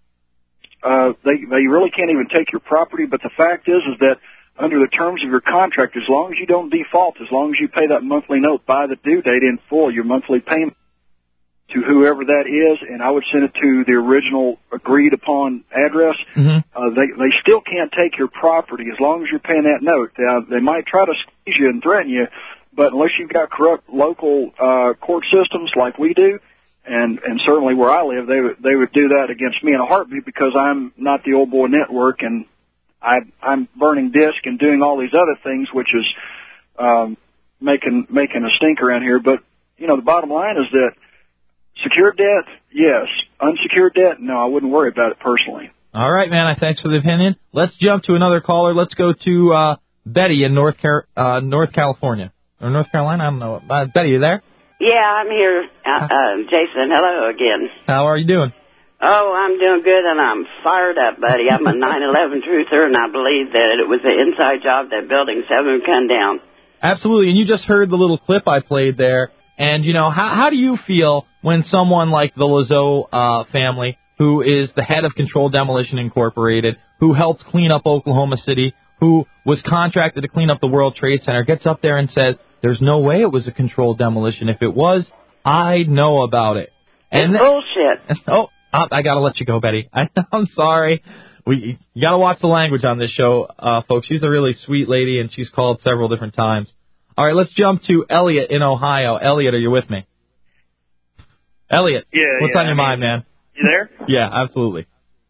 uh, they they really can't even take your property. But the fact is, is that under the terms of your contract, as long as you don't default, as long as you pay that monthly note by the due date in full, your monthly payment to whoever that is, and I would send it to the original agreed upon address, mm-hmm. uh, they they still can't take your property as long as you're paying that note. Uh, they might try to squeeze you and threaten you, but unless you've got corrupt local uh, court systems like we do, and and certainly where I live, they would they would do that against me in a heartbeat, because I'm not the old boy network, and I I'm burning disc and doing all these other things, which is um, making making a stink around here. But you know, the bottom line is that secured debt, yes. Unsecured debt, no, I wouldn't worry about it personally. All right, man. Thanks for the opinion. Let's jump to another caller. Let's go to uh, Betty in North Car- uh, North California. Or North Carolina? I don't know. Uh, Betty, you there? Yeah, I'm here, uh, uh, Jason. Hello again. How are you doing? Oh, I'm doing good, and I'm fired up, buddy. I'm a nine eleven truther, and I believe that it was an inside job that Building seven would come down. Absolutely, and you just heard the little clip I played there. And, you know, how, how do you feel when someone like the Lazo uh, family, who is the head of Controlled Demolition Incorporated, who helped clean up Oklahoma City, who was contracted to clean up the World Trade Center, gets up there and says, there's no way it was a controlled demolition. If it was, I'd know about it. And it's bullshit. Oh, I got to let you go, Betty. I, I'm sorry. We You got to watch the language on this show, uh, folks. She's a really sweet lady, and she's called several different times. All right, let's jump to Elliot in Ohio. Elliot, are you with me? Elliot, yeah, what's yeah, on your I mind, mean, man? You there? Yeah, absolutely.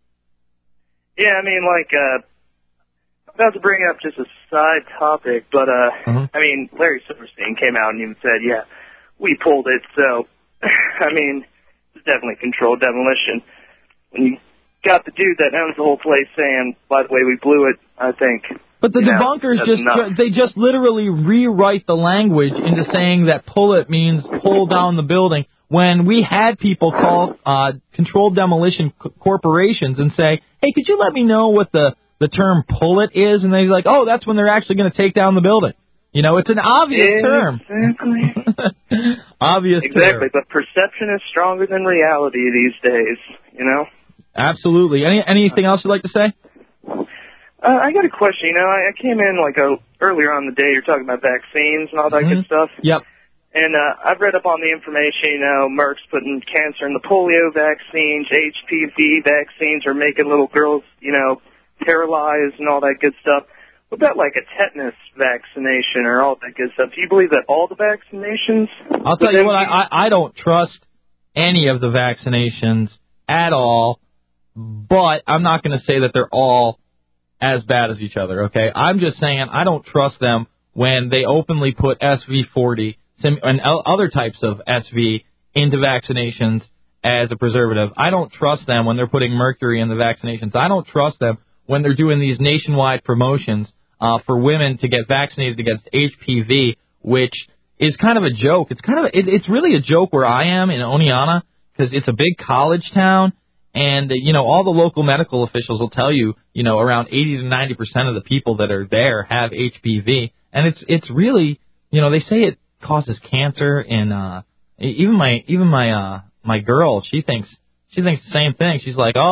Yeah, I mean, like, uh, I'm about to bring up just a side topic, but, uh, mm-hmm. I mean, Larry Silverstein came out and even said, yeah, we pulled it, so, I mean, it's definitely controlled demolition. When you got the dude that owns the whole place saying, by the way, we blew it, I think... But the you know, debunkers just, enough. they just literally rewrite the language into saying that pull it means pull down the building, when we had people call uh, controlled demolition c- corporations and say, hey, could you let me know what the, the term pull it is? And they're like, oh, that's when they're actually going to take down the building. You know, it's an obvious yeah, term. Exactly. obvious exactly, term. But perception is stronger than reality these days, you know? Absolutely. Any Anything else you'd like to say? Uh, I got a question. You know, I, I came in like a, earlier on in the day. You're talking about vaccines and all that mm-hmm. good stuff. Yep. And uh, I've read up on the information. You know, Merck's putting cancer in the polio vaccines, H P V vaccines are making little girls, you know, paralyzed and all that good stuff. What about like a tetanus vaccination or all that good stuff? Do you believe that all the vaccinations? I'll tell you what. I, I I don't trust any of the vaccinations at all. But I'm not going to say that they're all as bad as each other, okay? I'm just saying I don't trust them when they openly put S V forty and other types of S V into vaccinations as a preservative. I don't trust them when they're putting mercury in the vaccinations. I don't trust them when they're doing these nationwide promotions uh, for women to get vaccinated against H P V, which is kind of a joke. It's kind of a, it, it's really a joke where I am in Oneonta, because it's a big college town. And, uh, you know, all the local medical officials will tell you, you know, around eighty to ninety percent of the people that are there have H P V. And it's it's really, you know, they say it causes cancer. And uh, even my even my uh, my girl, she thinks she thinks the same thing. She's like, oh,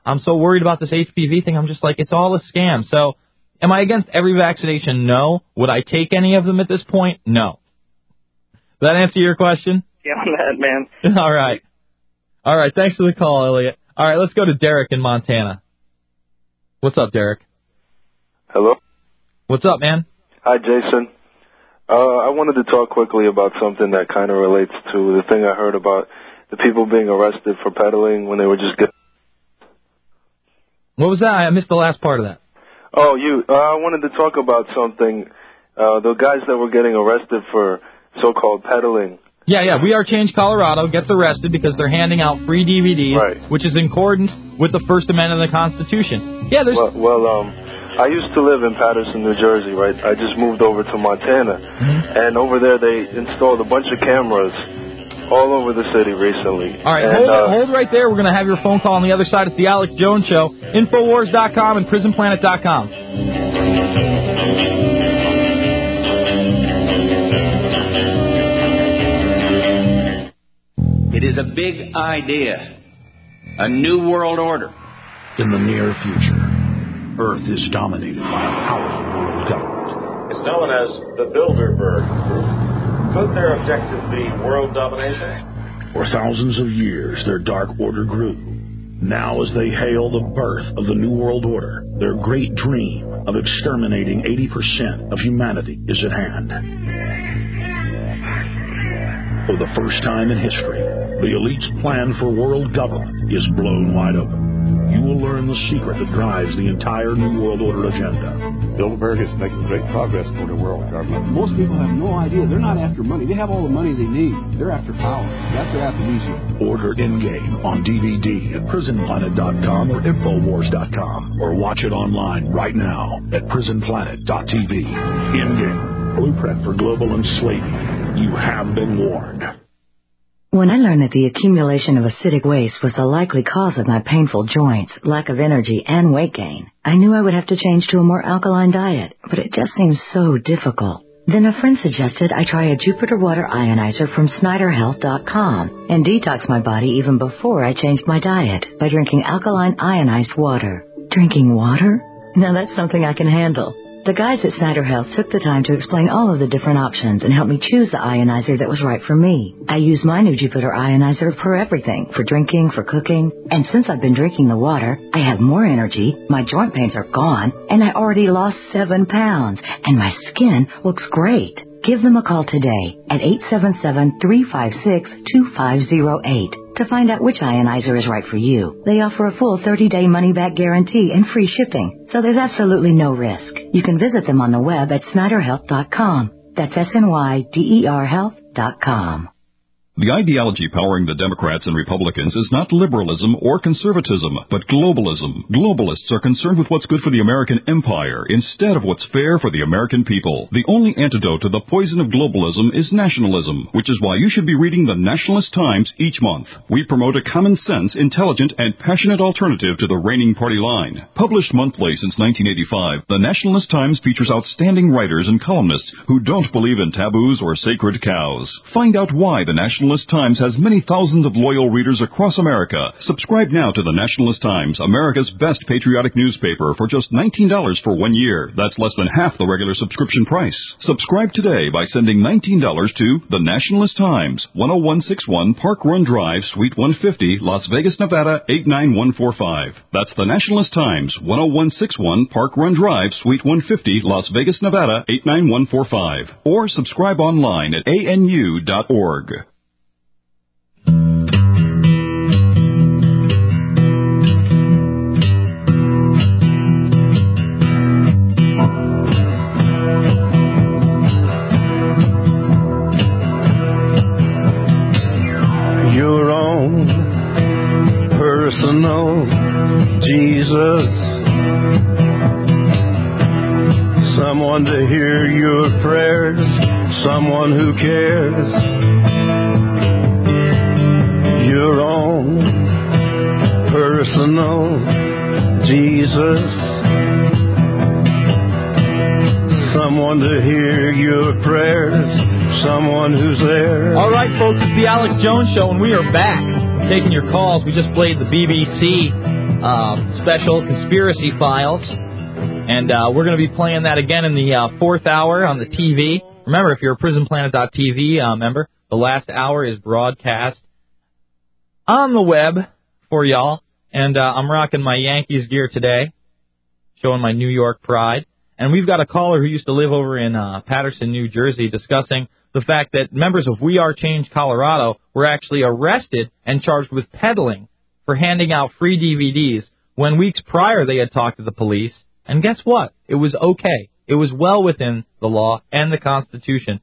I'm so worried about this H P V thing. I'm just like, it's all a scam. So am I against every vaccination? No. Would I take any of them at this point? No. Does that answer your question? Yeah, on that, man. All right. All right. Thanks for the call, Elliot. All right, let's go to Derek in Montana. What's up, Derek? Hello? What's up, man? Hi, Jason. Uh, I wanted to talk quickly about something that kind of relates to the thing I heard about the people being arrested for peddling when they were just getting... What was that? I missed the last part of that. Oh, you. Uh, I wanted to talk about something. Uh, the guys that were getting arrested for so-called peddling. Yeah, yeah. We Are Change Colorado gets arrested because they're handing out free D V Ds, right, which is in accordance with the First Amendment of the Constitution. Yeah, there's... Well, well um, I used to live in Patterson, New Jersey, right? I just moved over to Montana. Mm-hmm. And over there they installed a bunch of cameras all over the city recently. All right, and, hold, uh, hold right there. We're going to have your phone call on the other side. It's the Alex Jones Show. Infowars dot com and prison planet dot com. It is a big idea, a new world order. In the near future, Earth is dominated by a powerful world government. It's known as the Bilderberg Group. Could their objective be world domination? For thousands of years, their dark order grew. Now, as they hail the birth of the New World Order, their great dream of exterminating eighty percent of humanity is at hand. For the first time in history, the elite's plan for world government is blown wide open. You will learn the secret that drives the entire New World Order agenda. Bilderberg is making great progress toward a world government. Most people have no idea. They're not after money. They have all the money they need. They're after power. That's their aphrodisiac. Order In-Game on D V D at prison planet dot com or infowars dot com, or watch it online right now at prison planet dot t v. In-Game, blueprint for global enslavement. You have been warned. When I learned that the accumulation of acidic waste was the likely cause of my painful joints, lack of energy, and weight gain, I knew I would have to change to a more alkaline diet, but it just seemed so difficult. Then a friend suggested I try a Jupiter Water Ionizer from Snyder Health dot com and detox my body even before I changed my diet by drinking alkaline ionized water. Drinking water? Now that's something I can handle. The guys at Snyder Health took the time to explain all of the different options and help me choose the ionizer that was right for me. I use my new Jupiter Ionizer for everything, for drinking, for cooking. And since I've been drinking the water, I have more energy, my joint pains are gone, and I already lost seven pounds, and my skin looks great. Give them a call today at eight seven seven, three five six, two five zero eight to find out which ionizer is right for you. They offer a full thirty-day money-back guarantee and free shipping, so there's absolutely no risk. You can visit them on the web at Snyder Health dot com. That's S N Y D E R health dot com. The ideology powering the Democrats and Republicans is not liberalism or conservatism, but globalism. Globalists are concerned with what's good for the American empire instead of what's fair for the American people. The only antidote to the poison of globalism is nationalism, which is why you should be reading the Nationalist Times each month. We promote a common sense, intelligent, and passionate alternative to the reigning party line. Published monthly since nineteen eighty-five, the Nationalist Times features outstanding writers and columnists who don't believe in taboos or sacred cows. Find out why the Nationalist Nationalist Times has many thousands of loyal readers across America. Subscribe now to the Nationalist Times, America's best patriotic newspaper, for just nineteen dollars for one year. That's less than half the regular subscription price. Subscribe today by sending nineteen dollars to The Nationalist Times, one oh one six one Park Run Drive, Suite one fifty, Las Vegas, Nevada, eight nine one four five. That's The Nationalist Times, one oh one six one Park Run Drive, Suite one fifty, Las Vegas, Nevada, eight nine one four five. Or subscribe online at A N U dot org. Your own personal Jesus, someone to hear your prayers, someone who cares. Your own personal Jesus, someone to hear your prayers, someone who's there. All right, folks, it's the Alex Jones Show, and we are back taking your calls. We just played the B B C uh, special, Conspiracy Files. And uh, we're going to be playing that again in the uh, fourth hour on the T V. Remember, if you're a prison planet dot T V uh, member, the last hour is broadcast on the web for y'all. And uh, I'm rocking my Yankees gear today, showing my New York pride. And we've got a caller who used to live over in uh, Patterson, New Jersey, discussing the fact that members of We Are Change Colorado were actually arrested and charged with peddling for handing out free D V Ds when weeks prior they had talked to the police. And guess what? It was okay. It was well within the law and the Constitution.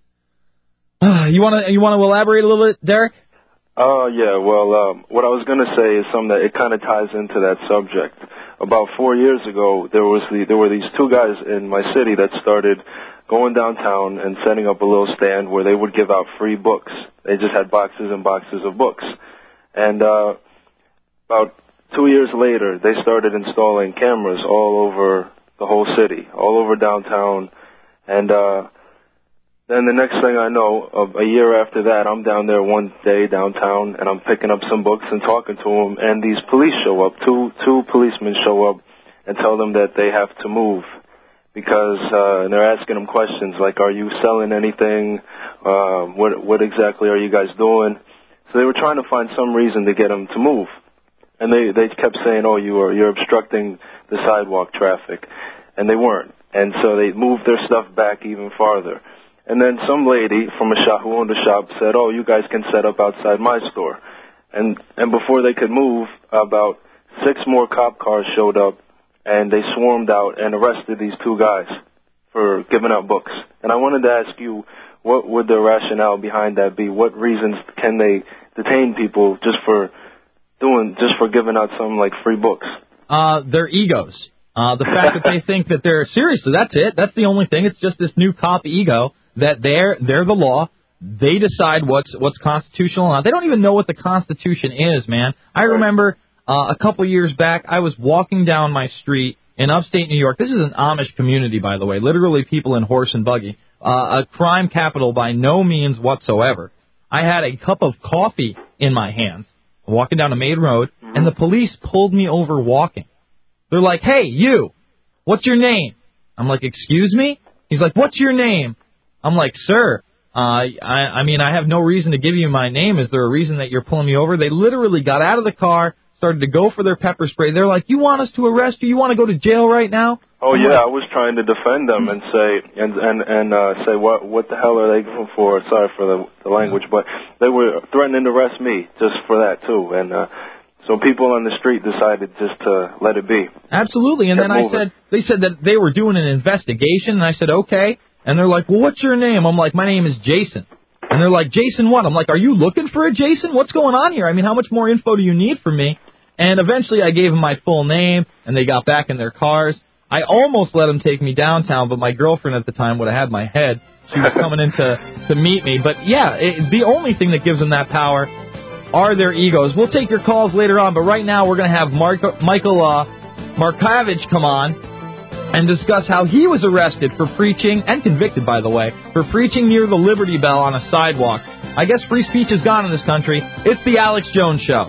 you want to you want to elaborate a little bit, Derek? Uh, yeah, well, um, what I was going to say is something that it kind of ties into that subject. About four years ago, there was the, there were these two guys in my city that started going downtown and setting up a little stand where they would give out free books. They just had boxes and boxes of books. And uh, about two years later, they started installing cameras all over the whole city, all over downtown. And uh, then the next thing I know, a year after that, I'm down there one day downtown, and I'm picking up some books and talking to them, and these police show up. Two two policemen show up and tell them that they have to move because uh, and they're asking them questions like, "Are you selling anything? Uh, what what exactly are you guys doing?" So they were trying to find some reason to get them to move. And they, they kept saying, oh, you are, you're obstructing the sidewalk traffic. And they weren't. And so they moved their stuff back even farther. And then some lady from a shop who owned a shop said, oh, you guys can set up outside my store. And, and before they could move, about six more cop cars showed up, and they swarmed out and arrested these two guys for giving out books. And I wanted to ask you, what would the rationale behind that be? What reasons can they detain people just for doing just for giving out some like free books? Uh, their egos. Uh, the fact that they think that they're seriously, that's it. That's the only thing. It's just this new cop ego that they're they're the law. They decide what's what's constitutional. Now, they don't even know what the Constitution is, man. I remember uh, a couple years back, I was walking down my street in upstate New York. This is an Amish community, by the way. Literally people in horse and buggy. Uh, a crime capital by no means whatsoever. I had a cup of coffee in my hands, walking down a main road, and the police pulled me over walking. They're like, hey, you, what's your name? I'm like, excuse me? He's like, what's your name? I'm like, sir, uh, I, I mean, I have no reason to give you my name. Is there a reason that you're pulling me over? They literally got out of the car, started to go for their pepper spray. They're like, you want us to arrest you? You want to go to jail right now? Oh, yeah, I was trying to defend them and say, and and, and uh, say, what what the hell are they going for? Sorry for the, the language, but they were threatening to arrest me just for that, too. And uh, so people on the street decided just to let it be. Absolutely. And Kept then I moving. said, they said that they were doing an investigation, and I said, okay. And they're like, well, what's your name? I'm like, my name is Jason. And they're like, Jason what? I'm like, are you looking for a Jason? What's going on here? I mean, how much more info do you need from me? And eventually I gave them my full name, and they got back in their cars. I almost let them take me downtown, but my girlfriend at the time would have had my head. She was coming in to, to meet me. But, yeah, it, the only thing that gives them that power are their egos. We'll take your calls later on, but right now we're going to have Mark, Michael uh, Markovich come on and discuss how he was arrested for preaching, and convicted, by the way, for preaching near the Liberty Bell on a sidewalk. I guess free speech is gone in this country. It's the Alex Jones Show.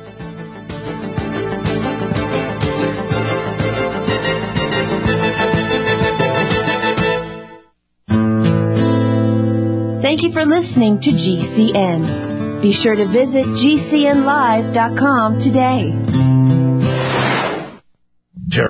Thank you for listening to G C N. Be sure to visit G C N live dot com today.